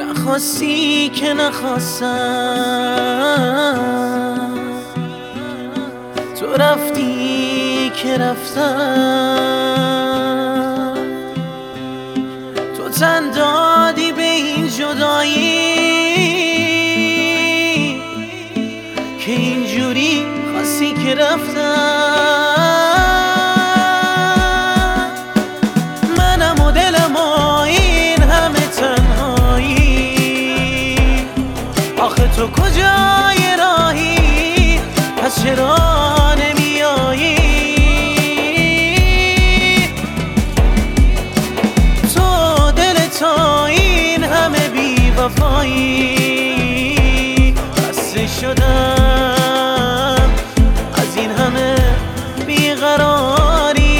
نخواستی که نخواستم، تو رفتی که رفتم، تو تن دادی به این جدایی که اینجوری خواستی که رفتم. منم و دلم و این همه تنهایی، آخه تو کجای راهی؟ پس چرا نمیایی؟ تو دل تا این همه بی وفایی، خسته شدم از این همه بیقراری.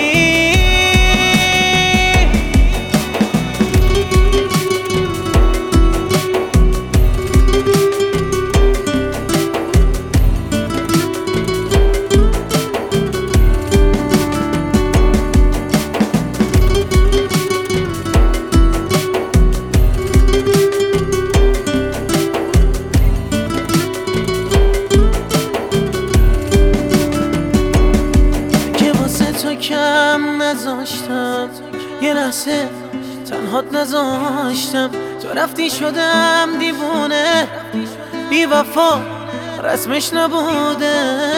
کم نذاشتم، یه لحظه تنهات نذاشتم، تو رفتی شدم دیوونه، بی وفا رسمش نبوده،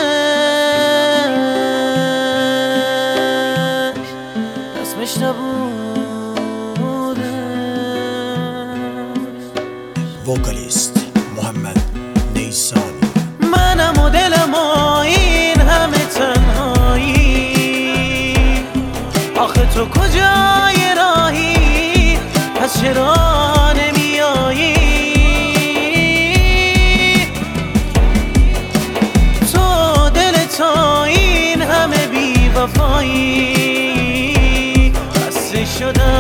رسمش نبوده. وکالیست محمد نیسانی. منم و دلم و این همه تنهایی، آخه تو کجای راهی؟ پس چرا نمیایی؟ تو دل تا این همه بی وفایی، خسته شدم